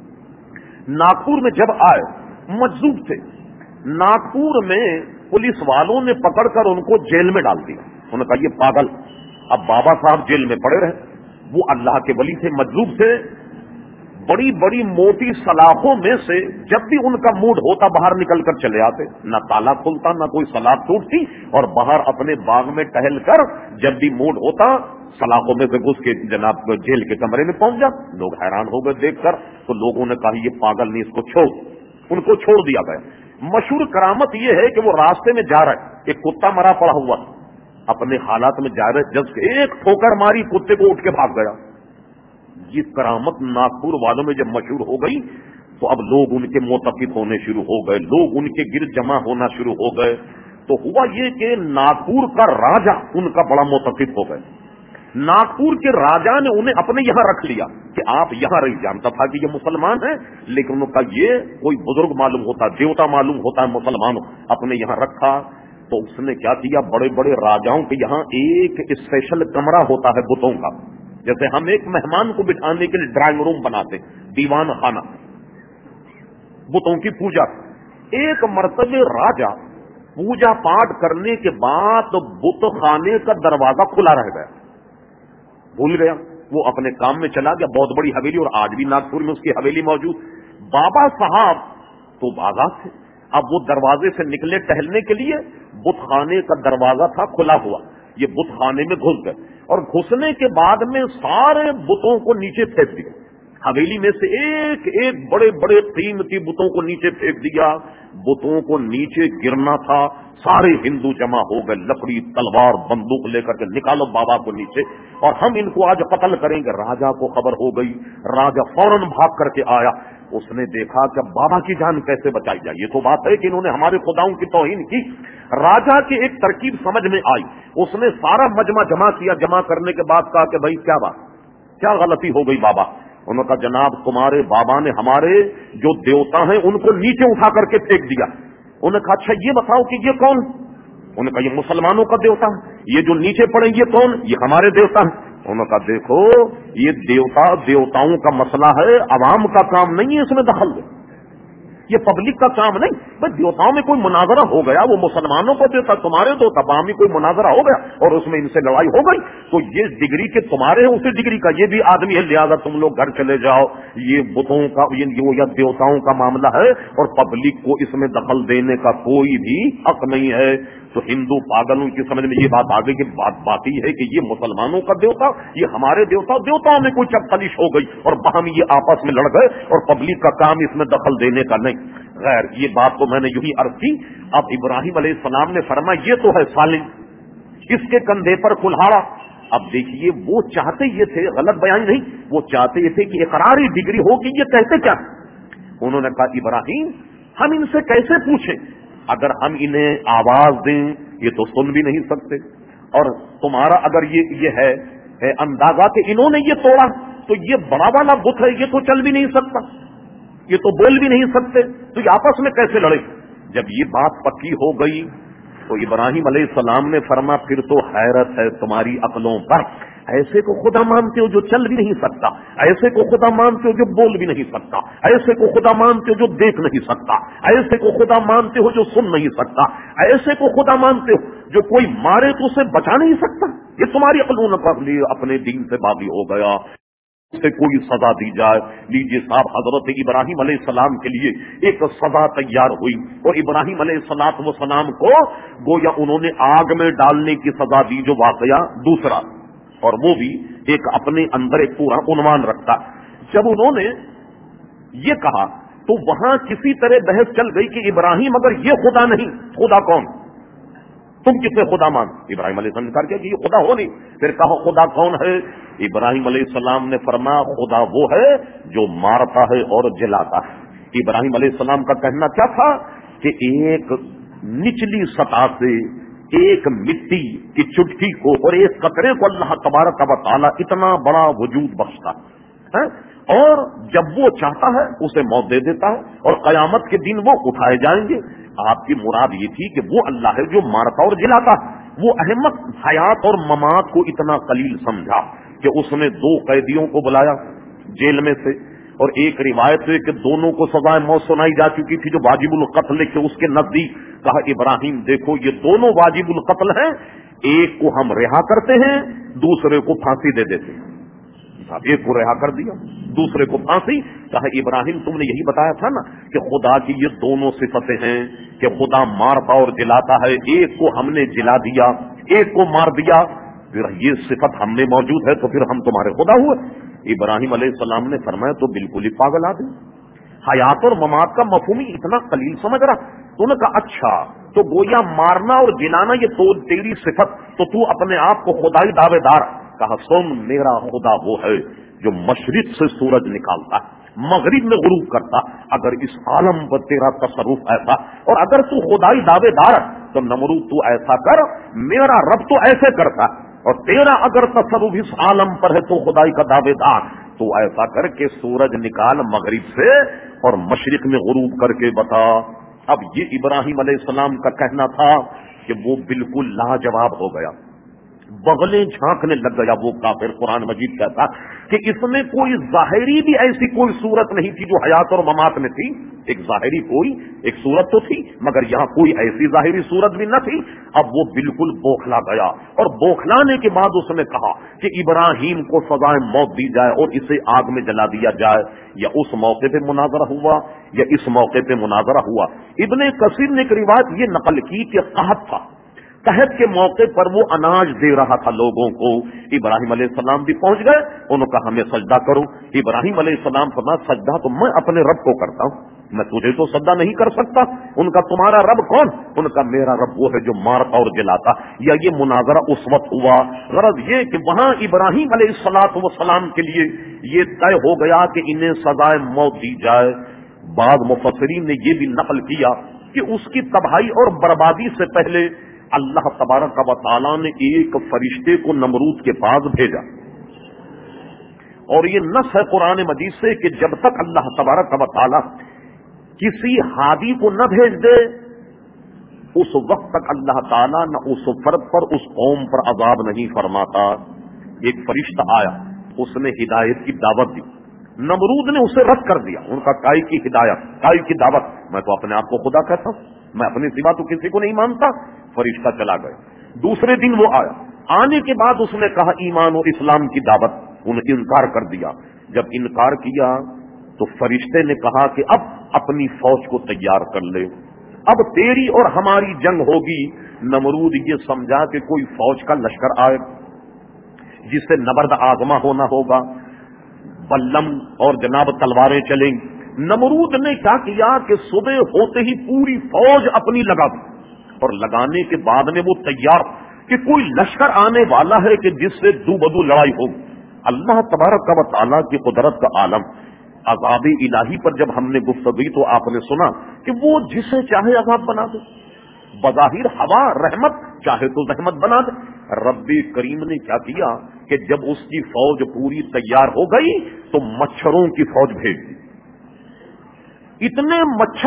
ناگپور میں جب آئے مجذوب تھے، ناگپور میں پولیس والوں نے پکڑ کر ان کو جیل میں ڈال دیا۔ انہوں نے کہا یہ پاگل، اب بابا صاحب جیل میں پڑے رہے۔ وہ اللہ کے ولی تھے، مجذوب تھے، بڑی بڑی موٹی سلاخوں میں سے جب بھی ان کا موڈ ہوتا باہر نکل کر چلے آتے، نہ تالا کھلتا نہ کوئی سلاخ ٹوٹتی، اور باہر اپنے باغ میں ٹہل کر جب بھی موڈ ہوتا سلاخوں میں سے گھس کے جناب جیل کے کمرے میں پہنچ جا۔ لوگ حیران ہو گئے دیکھ کر، تو لوگوں نے کہا یہ پاگل نہیں، اس کو چھوڑ۔ ان کو چھوڑ دیا گیا۔ مشہور کرامت یہ ہے کہ وہ راستے میں جا رہے، ایک کتا مرا پڑا ہوا اپنے حالات میں جا رہے، جب ایک ٹھوکر ماری کتے کو اٹھ کے بھاگ گیا۔ یہ کرامت ناگپور والوں میں جب مشہور ہو گئی تو اب لوگ ان کے معتقد ہونے شروع ہو گئے، لوگ ان کے گرد جمع ہونا شروع ہو گئے۔ تو ہوا یہ کہ ناگپور کا راجا ان کا بڑا معتقد ہو گئے۔ ناگپور کے راجا نے انہیں اپنے یہاں رکھ لیا کہ آپ یہاں رہی. جانتا تھا کہ یہ مسلمان ہیں، لیکن انہوں نے کہا یہ کوئی بزرگ معلوم ہوتا، دیوتا معلوم ہوتا ہے مسلمانوں، اپنے یہاں رکھا. تو اس نے کیا کیا، بڑے بڑے راجاؤں کے یہاں ایک اسپیشل کمرہ ہوتا ہے بتوں کا، جیسے ہم ایک مہمان کو بٹھانے کے لیے ڈرائنگ روم بناتے، دیوان خانہ، بتوں کی پوجا. ایک مرتبہ راجا پوجا پاٹ کرنے کے بعد بت خانے کا دروازہ کھلا رہ گیا، بھول گیا، وہ اپنے کام میں چلا گیا. بہت بڑی حویلی، اور آج بھی ناگپور میں اس کی حویلی موجود. بابا صاحب تو آزاد تھے، اب وہ دروازے سے نکلے ٹہلنے کے لیے، بت خانے کا دروازہ تھا کھلا ہوا، یہ بت خانے میں گھس گئے، اور گھسنے کے بعد میں سارے بتوں کو نیچے پھینک دیا. حویلی میں سے ایک ایک بڑے بڑے قیمتی بتوں کو نیچے پھینک دیا. بتوں کو نیچے گرنا تھا، سارے ہندو جمع ہو گئے، لکڑی تلوار بندوق لے کر کے نکالو بابا کو نیچے، اور ہم ان کو آج قتل کریں گے. راجا کو خبر ہو گئی، راجا فوراً بھاگ کر کے آیا. اس نے دیکھا کہ بابا کی جان کیسے بچائی جائے. یہ تو بات ہے کہ انہوں نے ہمارے خداؤں کی توہین کی. راجا کی ایک ترکیب سمجھ میں آئی، اس نے سارا مجمع جمع کیا. جمع کرنے کے بعد کہا کہ بھائی کیا بات، کیا غلطی ہو گئی بابا؟ انہوں نے کہا جناب تمہارے بابا نے ہمارے جو دیوتا ہیں ان کو نیچے اٹھا کر کے پھینک دیا. انہوں نے کہا اچھا یہ بتاؤ کہ یہ کون؟ انہوں نے کہا یہ مسلمانوں کا دیوتا ہے. یہ جو نیچے پڑے یہ کون؟ یہ ہمارے دیوتا ہیں. انہوں نے کہا دیکھو یہ دیوتاؤں کا مسئلہ ہے، عوام کا کام نہیں ہے اس میں دخل دے، یہ پبلک کا کام نہیں. بس دیوتاؤں میں کوئی مناظرہ ہو گیا، وہ مسلمانوں کو دیتا، تمہارے تو باہمی کوئی مناظرہ ہو گیا اور اس میں ان سے لڑائی ہو گئی، تو یہ ڈگری کے تمہارے ہیں، اسی ڈگری کا یہ بھی آدمی ہے، لہذا تم لوگ گھر چلے جاؤ. یہ بتوں کا یا دیوتاؤں کا معاملہ ہے اور پبلک کو اس میں دخل دینے کا کوئی بھی حق نہیں ہے. تو ہندو پاگلوں کی سمجھ میں یہ بات آ گئی کہ بات باقی ہے کہ یہ مسلمانوں کا دیوتا، یہ ہمارے دیوتاؤں میں کوئی چپتلش ہو گئی اور باہم یہ آپس میں لڑ گئے اور پبلک کا کام اس میں دخل دینے کا نہیں. غیر یہ بات تو میں نے یوں ہی عرض کی. اب ابراہیم علیہ السلام نے فرمایا یہ تو ہے سالم، اس کے کندھے پر کلہاڑا. اب دیکھیے وہ چاہتے یہ تھے، غلط بیان نہیں، وہ چاہتے یہ تھے کہ اقراری ڈگری ہو کہ یہ کہتے کیا. انہوں نے کہا ابراہیم ہم ان سے کیسے پوچھیں، اگر ہم انہیں آواز دیں یہ تو سن بھی نہیں سکتے، اور تمہارا اگر یہ ہے اندازہ کہ انہوں نے یہ توڑا تو یہ بڑا والا بت ہے، یہ تو چل بھی نہیں سکتا، یہ تو بول بھی نہیں سکتے، تو یہ آپس میں کیسے لڑے. جب یہ بات پکی ہو گئی تو ابراہیم علیہ السلام نے فرمایا پھر تو حیرت ہے تمہاری عقلوں پر، ایسے کو خدا مانتے ہو جو چل بھی نہیں سکتا، ایسے کو خدا مانتے ہو جو بول بھی نہیں سکتا، ایسے کو خدا مانتے ہو جو دیکھ نہیں سکتا، ایسے کو خدا مانتے ہو جو سن نہیں سکتا، ایسے کو خدا مانتے ہو جو کوئی مارے تو اسے بچا نہیں سکتا. یہ تمہاری عقلوں پر اپنے دین سے باغی ہو گیا، سے کوئی سزا دی جائے. لیجیے صاحب حضرت ابراہیم علیہ السلام کے لیے ایک سزا تیار ہوئی، اور ابراہیم علیہ السلام کو گویا انہوں نے آگ میں ڈالنے کی سزا دی، جو واقعہ دوسرا، اور وہ بھی ایک اپنے اندر ایک پورا عنوان رکھتا. جب انہوں نے یہ کہا تو وہاں کسی طرح بحث چل گئی کہ ابراہیم اگر یہ خدا نہیں، خدا کون؟ تم کسے خدا مان؟ ابراہیم علیہ السلام نے کہا کہ یہ خدا ہو نہیں. پھر کہو خدا کون ہے؟ ابراہیم علیہ السلام نے فرمایا خدا وہ ہے جو مارتا ہے اور جلاتا ہے. ابراہیم علیہ السلام کا کہنا کیا تھا کہ ایک نچلی سطح سے ایک مٹی کی چٹکی کو اور ایک قطرے کو اللہ تبارک و تعالی اتنا بڑا وجود بخشتا ہے، اور جب وہ چاہتا ہے اسے موت دے دیتا ہے، اور قیامت کے دن وہ اٹھائے جائیں گے. آپ کی مراد یہ تھی کہ وہ اللہ ہے جو مارتا اور جلاتا. وہ احمد حیات اور ممات کو اتنا قلیل سمجھا کہ اس نے 2 قیدیوں کو بلایا جیل میں سے، اور ایک روایت ہے کہ دونوں کو سزائے موت سنائی جا چکی تھی جو واجب القتل کے اس کے نزدیک. کہا ابراہیم دیکھو یہ دونوں واجب القتل ہیں، ایک کو ہم رہا کرتے ہیں دوسرے کو پھانسی دے دیتے ہیں. ایک کو رہا کر دیا دوسرے کو پھانسی. کہا ابراہیم تم نے یہی بتایا تھا نا کہ خدا کی یہ دونوں صفتیں ہیں کہ خدا مارتا اور جلاتا ہے، ایک کو ہم نے جلا دیا ایک کو مار دیا، پھر یہ صفت ہم میں موجود ہے تو پھر ہم تمہارے خدا ہوئے. ابراہیم علیہ السلام نے فرمایا تو بالکل ہی پاگل آدمی، حیات اور ممات کا مفہوم ہی اتنا قلیل سمجھ رہا. تو نے کہا اچھا تو گویا مارنا اور جلانا یہ تو تیری صفت، تو اپنے آپ کو خدائی دعوے دار. کہا سن میرا خدا وہ ہے جو مشرق سے سورج نکالتا مغرب میں غروب کرتا. اگر اس عالم پر تیرا تصرف ایسا اور اگر تو خدائی دعوے دار تو نمرود تو ایسا کر، میرا رب تو ایسے کرتا. اور تیرا اگر تصرف اس عالم پر ہے تو خدائی کا دعوے دار، تو ایسا کر کے سورج نکال مغرب سے اور مشرق میں غروب کر کے بتا۔ اب یہ ابراہیم علیہ السلام کا کہنا تھا کہ وہ بالکل لاجواب ہو گیا، بغلیں جھانکنے لگ گیا وہ کافر۔ قرآن مجید کہتا کہ اس میں کوئی ظاہری بھی ایسی کوئی صورت نہیں تھی جو حیات اور ممات میں تھی، ایک ظاہری کوئی ایک صورت تو تھی مگر یہاں کوئی ایسی ظاہری صورت بھی نہ تھی۔ اب وہ بالکل بوکھلا گیا، اور بوکھلانے کے بعد اس نے کہا کہ ابراہیم کو سزائے موت دی جائے اور اسے آگ میں جلا دیا جائے۔ یا اس موقع پہ مناظرہ ہوا یا اس موقع پہ مناظرہ ہوا۔ ابن کثیر نے ایک روایت یہ نقل کی کہ قحط تھا، قحط کے موقع پر وہ اناج دے رہا تھا لوگوں کو۔ ابراہیم علیہ السلام بھی پہنچ گئے، انہوں نے کہا ہمیں سجدہ کرو۔ ابراہیم علیہ السلام فرمایا سجدہ تو میں اپنے رب کو کرتا ہوں، میں تجھے تو سجدہ نہیں کر سکتا۔ ان کا تمہارا رب کون؟ ان کا میرا رب وہ ہے جو مارتا اور جلاتا۔ یا یہ مناظرہ اس وقت ہوا، غرض یہ کہ وہاں ابراہیم علیہ السلام کے لیے یہ طے ہو گیا کہ انہیں سزائے موت دی جائے۔ بعض مفسرین نے یہ بھی نقل کیا کہ اس کی تباہی اور بربادی سے پہلے اللہ تبارک و تعالیٰ نے ایک فرشتے کو نمرود کے پاس بھیجا، اور یہ نص ہے قرآن مجید سے کہ جب تک اللہ تبارک و تعالیٰ کسی ہادی کو نہ بھیج دے اس وقت تک اللہ تعالیٰ نہ اس فرد پر اس قوم پر عذاب نہیں فرماتا۔ ایک فرشتہ آیا، اس نے ہدایت کی دعوت دی، نمرود نے اسے رد کر دیا، ان کا کائی کی ہدایت، کائی کی دعوت، میں تو اپنے آپ کو خدا کہتا ہوں، میں اپنی سوا تو کسی کو نہیں مانتا۔ فرشتہ چلا گیا۔ دوسرے دن وہ آیا، آنے کے بعد اس نے کہا ایمان اور اسلام کی دعوت، انہوں نے انکار کر دیا۔ جب انکار کیا تو فرشتے نے کہا کہ اب اپنی فوج کو تیار کر لے، اب تیری اور ہماری جنگ ہوگی۔ نمرود یہ سمجھا کہ کوئی فوج کا لشکر آئے جس سے نبرد آزما ہونا ہوگا، بلم اور جناب تلواریں چلیں گی۔ نمرود نے کیا کیا کہ صبح ہوتے ہی پوری فوج اپنی لگا دی، اور لگانے کے بعد میں وہ تیار کہ کوئی لشکر آنے والا ہے کہ جس سے دو بدو لڑائی ہوگی۔ اللہ تبارک و تعالیٰ کی قدرت کا عالم، عذاب الہی پر جب ہم نے گفتگو تو آپ نے سنا کہ وہ جسے چاہے عذاب بنا دے، بظاہر ہوا رحمت، چاہے تو رحمت بنا دے۔ رب کریم نے کیا کیا کہ جب اس کی فوج پوری تیار ہو گئی تو مچھروں کی فوج بھیج دی۔ اتنے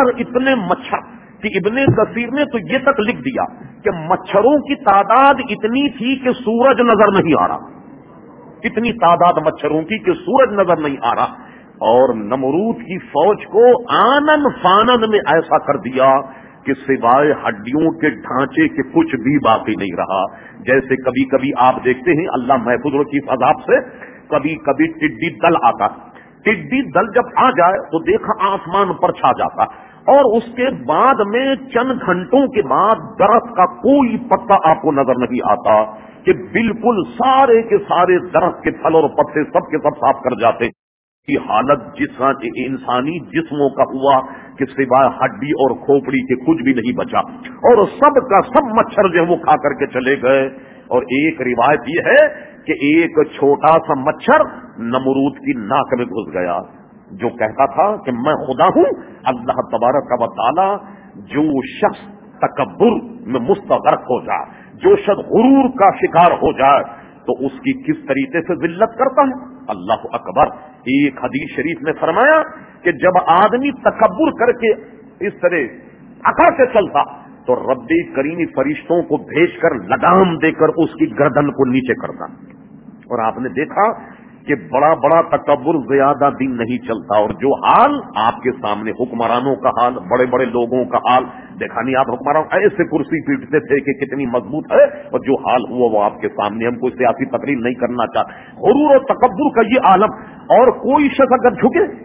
مچھر کہ ابن کثیر نے تو یہ تک لکھ دیا کہ مچھروں کی تعداد اتنی تھی کہ سورج نظر نہیں آ رہا، اتنی تعداد مچھروں کی کہ سورج نظر نہیں آ رہا۔ اور نمرود کی فوج کو آنن فانن میں ایسا کر دیا کہ سوائے ہڈیوں کے ڈھانچے کے کچھ بھی باقی نہیں رہا۔ جیسے کبھی کبھی آپ دیکھتے ہیں، اللہ محفوظ رکھے اس عذاب سے، کبھی کبھی ٹڈی دل آتا، ٹڈی دل جب آ جائے تو دیکھا آسمان پر چھا جاتا، اور اس کے بعد میں چند گھنٹوں کے بعد درخت کا کوئی پتا آپ کو نظر نہیں آتا، کہ بالکل سارے کے سارے درخت کے پھل اور پتے سب کے سب صاف کر جاتے۔ کی حالت جس طرح انسانی جسموں کا ہوا کہ سوائے ہڈی اور کھوپڑی کے کچھ بھی نہیں بچا، اور سب کا سب مچھر جو ہے وہ کھا کر کے چلے گئے۔ اور ایک روایت یہ ہے کہ ایک چھوٹا سا مچھر نمرود کی ناک میں گھس گیا، جو کہتا تھا کہ میں خدا ہوں۔ اللہ تبارک و تعالی جو شخص تکبر میں مستغرق ہو جائے، جو شخص غرور کا شکار ہو جائے، تو اس کی کس طریقے سے ذلت کرتا ہے۔ اللہ اکبر۔ ایک حدیث شریف میں فرمایا کہ جب آدمی تکبر کر کے اس طرح اکڑ کے چلتا تو رب کریم فرشتوں کو بھیج کر لگام دے کر اس کی گردن کو نیچے کرتا۔ اور آپ نے دیکھا کہ بڑا بڑا تکبر زیادہ دن نہیں چلتا، اور جو حال آپ کے سامنے حکمرانوں کا حال، بڑے بڑے لوگوں کا حال دیکھا نہیں آپ، حکمران ایسے کرسی پیٹتے تھے کہ کتنی مضبوط ہے، اور جو حال ہوا وہ آپ کے سامنے، ہم کوئی سیاسی تقریر نہیں کرنا چاہتے۔ غرور اور تکبر کا یہ عالم، اور کوئی شخص اگر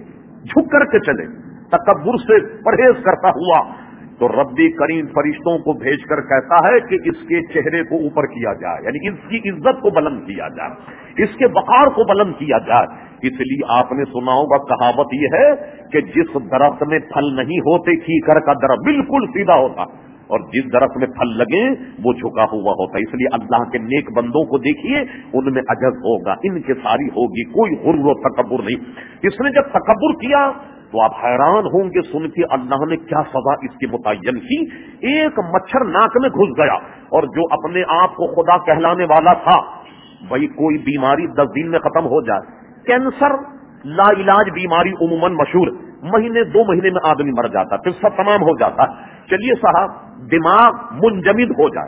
جھک کر کے چلے، تکبر سے پرہیز کرتا ہوا، تو رب کریم فرشتوں کو بھیج کر کہتا ہے کہ اس کے چہرے کو اوپر کیا جائے، یعنی اس کی عزت کو بلند کیا جائے، اس کے وقار کو بلند کیا جائے۔ اس لیے آپ نے سنا ہوگا کہاوت یہ ہے کہ جس درخت میں پھل نہیں ہوتے کھیکر کا درخت بالکل سیدھا ہوتا، اور جس درخت میں پھل لگے وہ جھکا ہوا ہوتا۔ اس لیے اللہ کے نیک بندوں کو دیکھیے، ان میں عجز ہوگا، انکساری ہوگی، کوئی غرور و تکبر نہیں۔ اس نے جب تکبر کیا تو آپ حیران ہوں گے سن کے اللہ نے کیا سزا اس کی متعین کی۔ ایک مچھر ناک میں گھس گیا، اور جو اپنے آپ کو خدا کہلانے والا تھا بھائی کوئی بیماری 10 دن میں ختم ہو جائے. کینسر لا علاج بیماری عموماً مشہور، مہینے 2 مہینے میں آدمی مر جاتا، پھر سب تمام ہو جاتا. چلیے صاحب دماغ منجمد ہو جائے،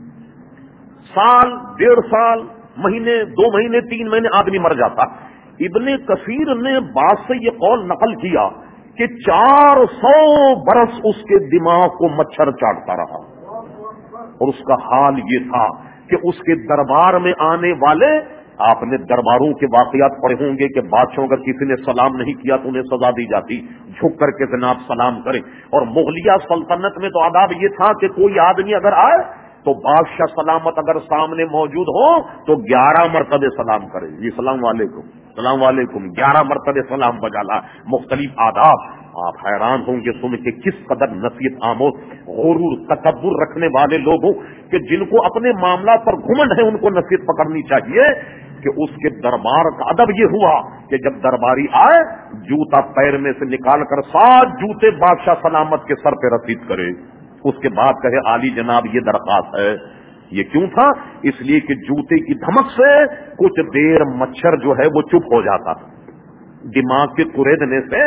سال 1.5 سال، مہینے 2 مہینے 3 مہینے آدمی مر جاتا. ابن کثیر نے بعض سے یہ قول نقل کیا کہ 400 برس اس کے دماغ کو مچھر چاٹتا رہا، اور اس کا حال یہ تھا کہ اس کے دربار میں آنے والے، آپ نے درباروں کے واقعات پڑھے ہوں گے کہ بادشاہ اگر کسی نے سلام نہیں کیا تو انہیں سزا دی جاتی، جھک کر کے جناب سلام کرے. اور مغلیہ سلطنت میں تو آداب یہ تھا کہ کوئی آدمی اگر آئے تو بادشاہ سلامت اگر سامنے موجود ہو تو 11 مرتبہ سلام کرے. جی السلام علیکم، السلام علیکم، 11 مرتبہ سلام بجالا. مختلف آداب. آپ حیران ہوں گے سن کے کس قدر نصیحت آموز غرور تکبر رکھنے والے لوگوں کہ جن کو اپنے معاملات پر گھمنڈ ہے ان کو نصیحت پکڑنی چاہیے کہ اس کے دربار کا ادب یہ ہوا کہ جب درباری آئے جوتا پیر میں سے نکال کر 7 جوتے بادشاہ سلامت کے سر پہ رسید کرے. اس کے بعد کہے عالی جناب یہ درخواست ہے. یہ کیوں تھا؟ اس لیے کہ جوتے کی دھمک سے کچھ دیر مچھر جو ہے وہ چپ ہو جاتا تھا. دماغ کے کریدنے سے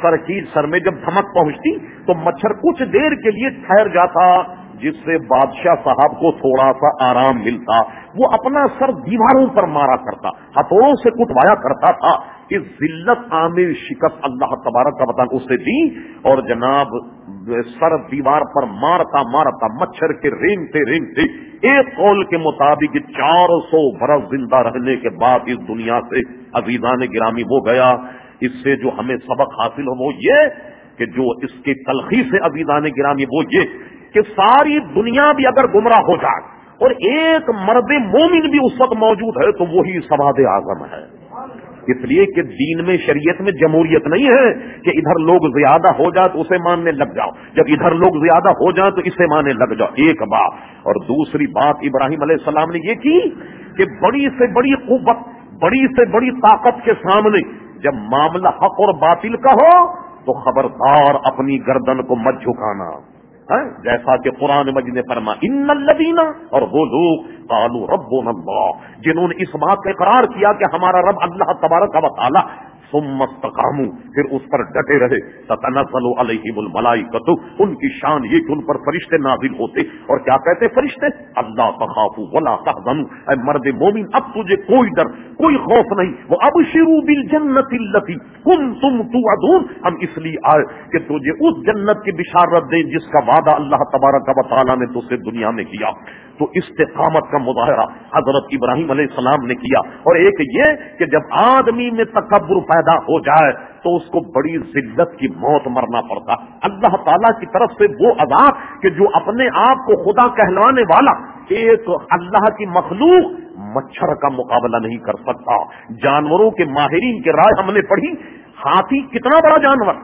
سر میں جب دھمک پہنچتی تو مچھر کچھ دیر کے لیے ٹھہر جاتا، جس سے بادشاہ صاحب کو تھوڑا سا آرام ملتا. وہ اپنا سر دیواروں پر مارا کرتا، ہتھوڑوں سے کٹوایا کرتا تھا. کہ ذلت عامر شکست اللہ تبارک و تعالی اسے دی، اور جناب سر دیوار پر مارتا مارتا مچھر کے رینگتے رینگتے ایک قول کے مطابق 400 برس زندہ رہنے کے بعد اس دنیا سے عزیزان گرامی ہو گیا. اس سے جو ہمیں سبق حاصل ہو وہ یہ کہ جو اس کی تلخی سے عزیزان گرامی وہ یہ کہ ساری دنیا بھی اگر گمراہ ہو جائے اور ایک مرد مومن بھی اس وقت موجود ہے تو وہی سواد اعظم ہے. اس لیے کہ دین میں شریعت میں جمہوریت نہیں ہے کہ ادھر لوگ زیادہ ہو جائے تو اسے ماننے لگ جاؤ، جب ادھر لوگ زیادہ ہو جائیں تو اسے ماننے لگ جاؤ. ایک بات. اور دوسری بات ابراہیم علیہ السلام نے یہ کی کہ بڑی سے بڑی قوت، بڑی سے بڑی طاقت کے سامنے جب معاملہ حق اور باطل کا ہو تو خبردار اپنی گردن کو مت جھکانا. جیسا کہ قرآن مجید نے فرمایا ان الذین، اور وہ لوگ قالوا ربنا اللہ جنہوں نے اس بات کا اقرار کیا کہ ہمارا رب اللہ تبارک و تعالی، ثم استقاموا پھر اس پر ڈٹے رہے، تتنزل علیہم الملائکۃ ان کی شان یہ کہ ان پر فرشتے نازل ہوتے. اور کیا کہتے فرشتے؟ اللہ تخافوا ولا تحزنوا، اے مرد مومن اب تجھے کوئی ڈر کوئی خوف نہیں. وہ ابشروا بالجنۃ التي کنتم توعدون، ہم اس لیے آئے کہ تجھے اس جنت کی بشارت دیں جس کا وعدہ اللہ تبارک و تعالی نے تجھ سے دنیا میں کیا. تو استقامت کا مظاہرہ حضرت ابراہیم علیہ السلام نے کیا. اور ایک یہ کہ جب آدمی میں تکبر پیدا ہو جائے تو اس کو بڑی ذلت کی موت مرنا پڑتا. اللہ تعالیٰ کی طرف سے وہ عذاب کہ جو اپنے آپ کو خدا کہلوانے والا ایک اللہ کی مخلوق مچھر کا مقابلہ نہیں کر سکتا. جانوروں کے ماہرین کے رائے ہم نے پڑھی. ہاتھی کتنا بڑا جانور،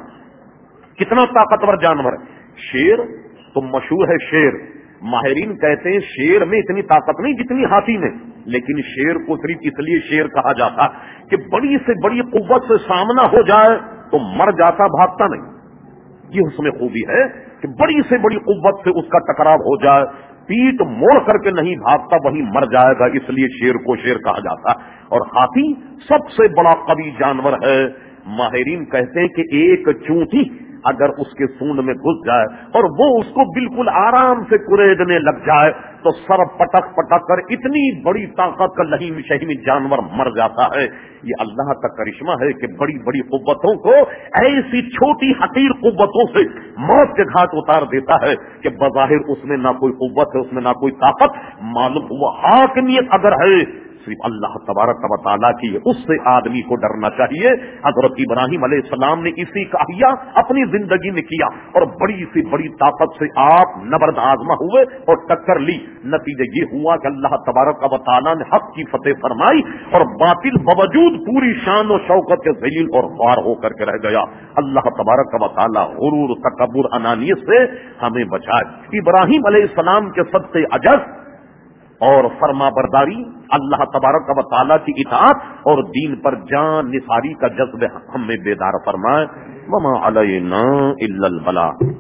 کتنا طاقتور جانور ہے. شیر تو مشہور ہے شیر، ماہرین کہتے ہیں شیر میں اتنی طاقت نہیں جتنی ہاتھی میں، لیکن شیر کو صرف اس لیے شیر کہا جاتا کہ بڑی سے بڑی قوت سے سامنا ہو جائے تو مر جاتا، بھاگتا نہیں. یہ اس میں خوبی ہے کہ بڑی سے بڑی قوت سے اس کا ٹکراؤ ہو جائے، پیٹ موڑ کر کے نہیں بھاگتا، وہی مر جائے گا، اس لیے شیر کو شیر کہا جاتا. اور ہاتھی سب سے بڑا قوی جانور ہے. ماہرین کہتے ہیں کہ ایک چونٹی اگر اس کے سونڈ میں گھس جائے اور وہ اس کو بالکل آرام سے کریدنے لگ جائے تو سر پٹک پٹک کر اتنی بڑی طاقت کا لہیم شہیم جانور مر جاتا ہے. یہ اللہ کا کرشمہ ہے کہ بڑی بڑی قوتوں کو ایسی چھوٹی حقیر قوتوں سے موت کے گھاٹ اتار دیتا ہے کہ بظاہر اس میں نہ کوئی قوت ہے، اس میں نہ کوئی طاقت، معلوم ہوا حاکمیت اگر ہے صرف اللہ تبارک و تعالیٰ کی، اس سے آدمی کو ڈرنا چاہیے. حضرت ابراہیم علیہ السلام نے اسی کا احیا اپنی زندگی میں کیا اور بڑی سی بڑی طاقت سے آپ نبرد آزما ہوئے اور ٹکر لی. نتیجہ یہ ہوا کہ اللہ تبارک و تعالیٰ نے حق کی فتح فرمائی اور باطل باوجود پوری شان و شوکت کے ذلیل اور خوار ہو کر کے رہ گیا. اللہ تبارک و تعالیٰ غرور تکبر انانیت سے ہمیں بچائے. ابراہیم علیہ السلام کے صدقے عجز اور فرما برداری، اللہ تبارک و تعالیٰ کی اطاعت اور دین پر جان نثاری کا جذب ہم میں بیدار فرمائے. وما علینا الا البلاغ.